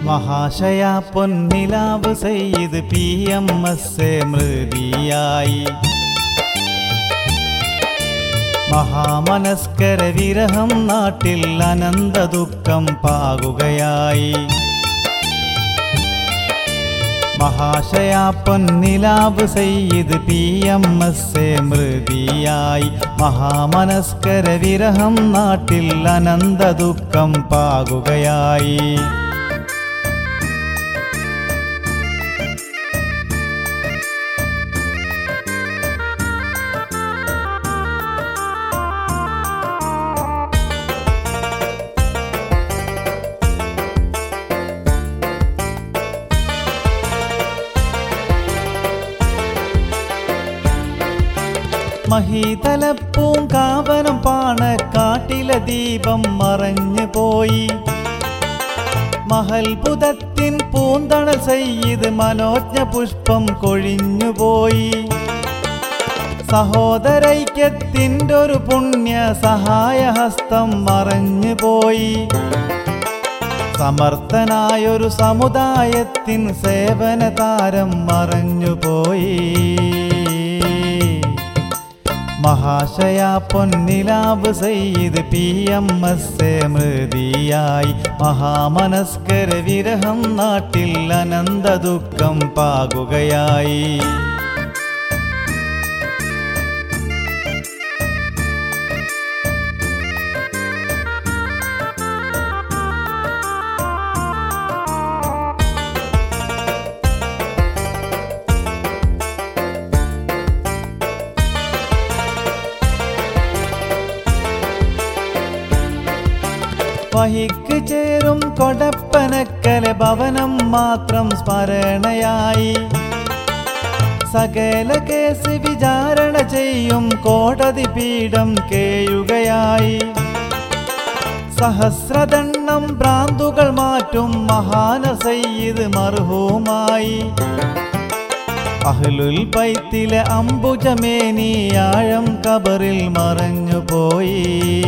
മഹാശയ പൊന്നിലാവ് Sayyid PMS മൃതിയായി. മഹാമനസ്കര വിരഹം നാട്ടിൽ അനന്ത ദുഃഖം പാകുകയായി. മഹാശയ പൊന്നിലാവ് സയ്യിദ് PMS മൃതിയായി. മഹാമനസ്കര വിരഹം നാട്ടിൽ അനന്ത ദുഃഖം പാകുകയായി. മഹീതലപ്പൂങ്കാവനം പാണക്കാട്ടിലെ ദീപം മറഞ്ഞു പോയി. മഹൽബുദത്തിൻ പൂന്തണൽ സയ്യിദ് മനോജ്ഞ പുഷ്പം കൊഴിഞ്ഞുപോയി. സഹോദരൈക്യത്തിൻ്റെ ഒരു പുണ്യ സഹായഹസ്തം മറഞ്ഞുപോയി. സമർത്ഥനായൊരു സമുദായത്തിൻ സേവന താരം മറഞ്ഞുപോയി. മഹാശയ പൊന്നിലാവ് സയ്യിദ് PMS മൃതിയായി. മഹാമനസ്കര വിരഹം നാട്ടിൽ അനന്ത ദുഃഖം പാകുകയായി. വഹിക്ക് ചേരും കൊടപ്പനക്കല ഭവനം മാത്രം സ്മരണയായി. സകല കേസ് വിചാരണ ചെയ്യും കോടതി പീഠം കേഴുകയായി. സഹസ്രദണ്ണം ഭ്രാന്തുകൾ മാറ്റും മഹാന സയ്യിദ് മർഹൂമായി. അഹ്ലുൽ ബൈത്തിലെ അംബുജമേനി ആഴം ഖബറിൽ മറഞ്ഞുപോയി.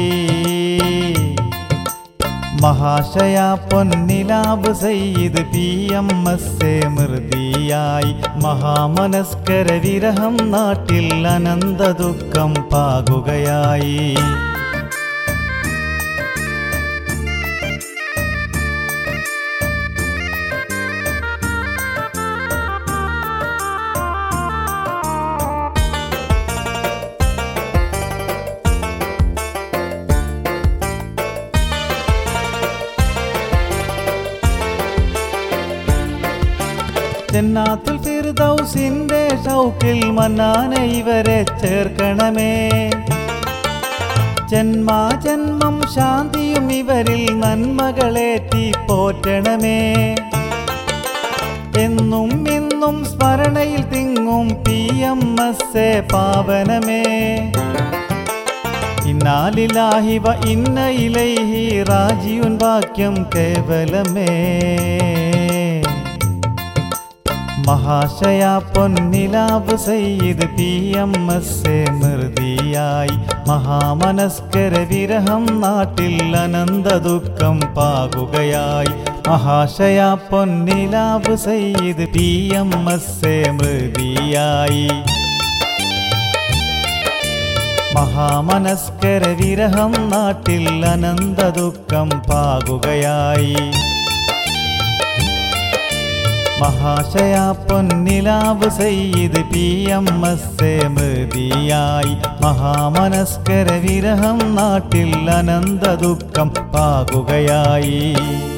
മഹാശയ പൊന്നിലാവ് സയ്യിദ് PMS മൃതിയായി. മഹാമനസ്കര വിരഹം നാട്ടിൽ അനന്ത ദുഃഖം പാകുകയായി. ജന്നാത്തുൽ ഫിർദൗസിന്റെ ഷൗക്കിൽ മന്നാനെ ഇവരെ ചേർക്കണമേ. ജന്മാജന്മം ശാന്തിയും ഇവരിൽ നന്മകളേറ്റി പോറ്റണമേ. എന്നും ഇന്നും സ്മരണയിൽ തിങ്ങും PMS പാവനമേ. ഇന്നാ ലില്ലാഹി വ ഇന്ന ഇലൈഹി റാജിഉൻ വാക്യം കേവലമേ. മഹാശയ പൊന്നിലാവ് സയ്യിദ് PMS മൃതിയായി. മഹാമനസ്കര വിരഹം നാട്ടിൽ അനന്ത ദുഃഖം പാകുകയായി. മഹാശയ പൊന്നിലാവ് സയ്യിദ് PMS മൃതിയായി. മഹാമനസ്കര വിരഹം നാട്ടിൽ അനന്ത ദുഃഖം പാകുകയായി. മഹാശയ പൊന്നിലാവ് സയ്യിദ് PMS മൃതിയായി. മഹാമനസ്കര വിരഹം നാട്ടിൽ അനന്ത ദുഃഖം പാകുകയായി.